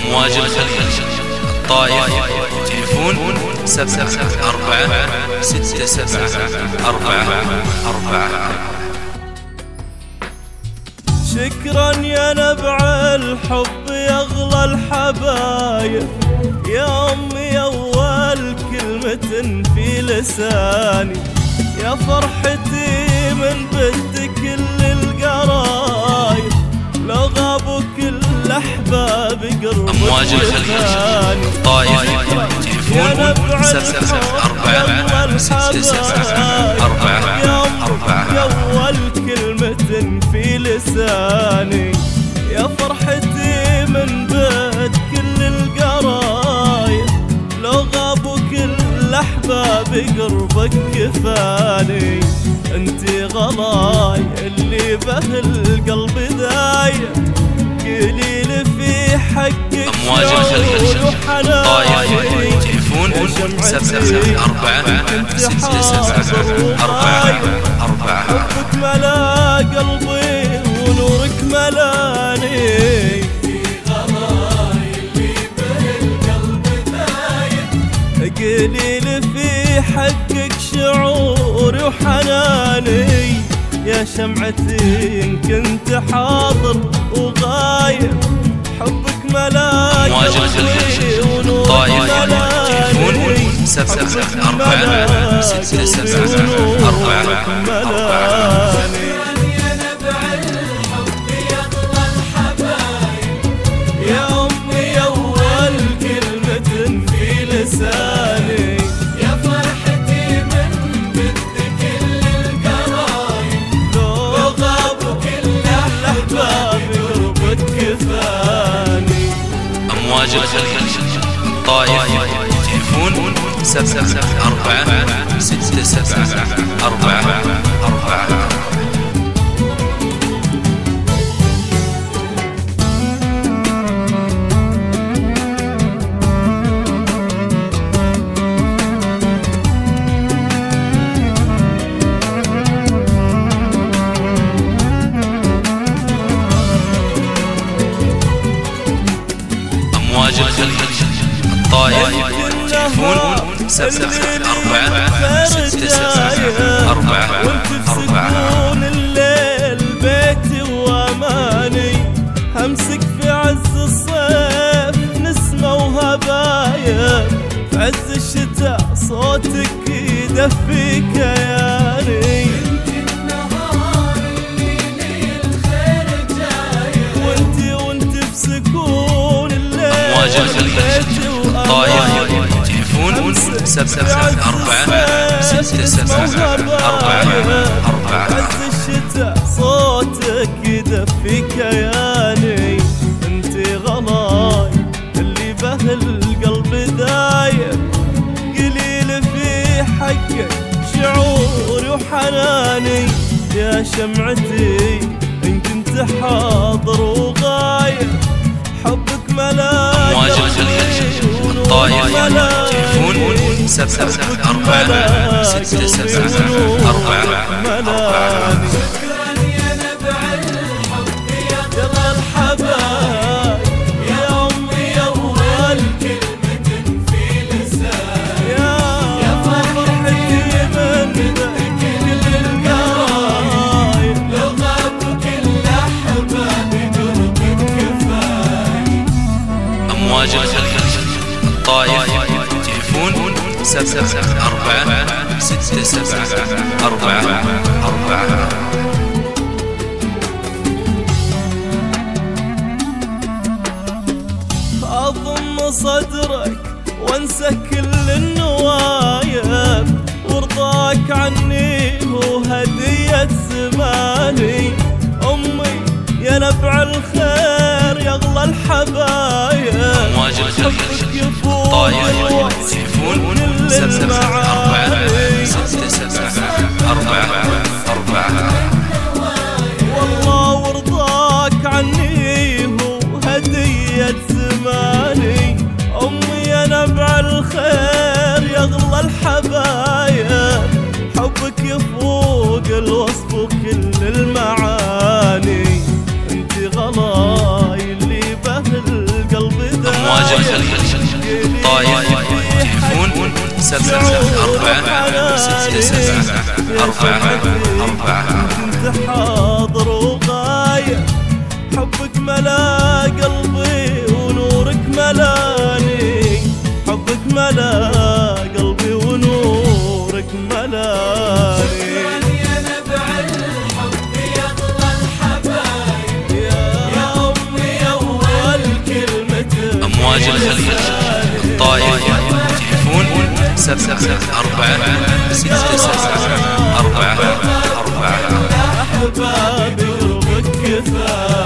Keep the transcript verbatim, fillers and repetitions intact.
أمواج الخليج الطائف. تليفون سبعة أربعة ستة سبعة أربعة أربعة. شكرا يا نبع الحب يا أغلى الحبايب، يا أمي أول كلمة في لساني، يا فرحتي من بنت كل القرايب، لو غابوا كل أحبابي قرب أمواج الخليج الطائف. تليفون سبعة أربعة ستة سبعة أربعة أربعة. يا أول كلمة في لساني، يا فرحتي من بيت كل القرايب، لو غابوا كل أحبابي قربك كفاني، انتي غلاي اللي به القلب داية، قليل في حقك أمواج الخليج الطائف. تليفون سبعة أربعة ستة سبعة أربعة أربعة. حبك ملا قلبي ونورك ملاني، في غلاي اللي به القلب داية، قليل في حقك شعوري وحناني، يا شمعتي إن كنت حاضر وغايب، حبك ملا قلبي ونورك ملاني، سبعة أربعة ستة سبعة أربعة ملاني. يا نبع الحب يا أغلى الحبايب، يا أمي أول كلمة في لساني، يا فرحتي من بنت كل القرايب، لو غابوا كل أحبابي قربك كفاني. أمواج الخليج الطائف. تليفون سبعة أربعة ستة سبعة أربعة أربعة. أمواج الخليج الطائف. تليفون سبعة أربعة ستة سبعة أربعة أربعة. الليل بيتي وأماني، همسك في عز الصيف نسمة وهبايب، في عز الشتاء صوتك يدفي كياني، وانتي وانتي في سكون الليل. أمواج الخليج الطائف. تليفون سبعة أربعة ستة سبعة أربعة أربعة. عز الشتاء صوتك يدفي كياني، انتي غلاي اللي به القلب دايب، قليل في حقك شعوري وحناني، يا شمعتي إن كنت حاضر وغايب، حبك ملا أمواج الخليج الطائف. تليفون سبعة أربعة ستة سبعة أربعة أربعة. شكرا يا نبع الحب يا أغلى الحبايب، يا أمي أول كلمة في لساني، يا فرحتي من كل القرايب، لو غابوا كل أحبابي قربك كفاني. أمواج الخليج الطائف. تليفون سبعة أربعة ستة سبعة أربعة أربعة. أضم صدرك وانسى كل النوايب، ورضاك عني هو هدية زماني، أمي يا نبع الخير يا أغلى الحبايب، أمواج الخليج الطائف. تليفون سبعة أربعة ستة سبعة أربعة أربعة. والله ورضاك عني هو هدية زماني، أمي يا نبع الخير يا أغلى الحبايب، حبك يفوق الوصف وكل المعاني، انتي غلاي اللي به القلب دايب. الخليج طايف تحفون سبعة أربعة ستة سبعة أربعة أربعة. كنت حاضر وغايب حبك ملا قلبي ونورك ملاني، حبك ملا قلبي ونورك ملاني. يا نبع الحب يا اغلى الحبايب يا امي اول كلمة. أمواج الخليج الطايف تحفون سبعة أربعة ستة سبعة أربعة أربعة. أحبابي قربك كفاية.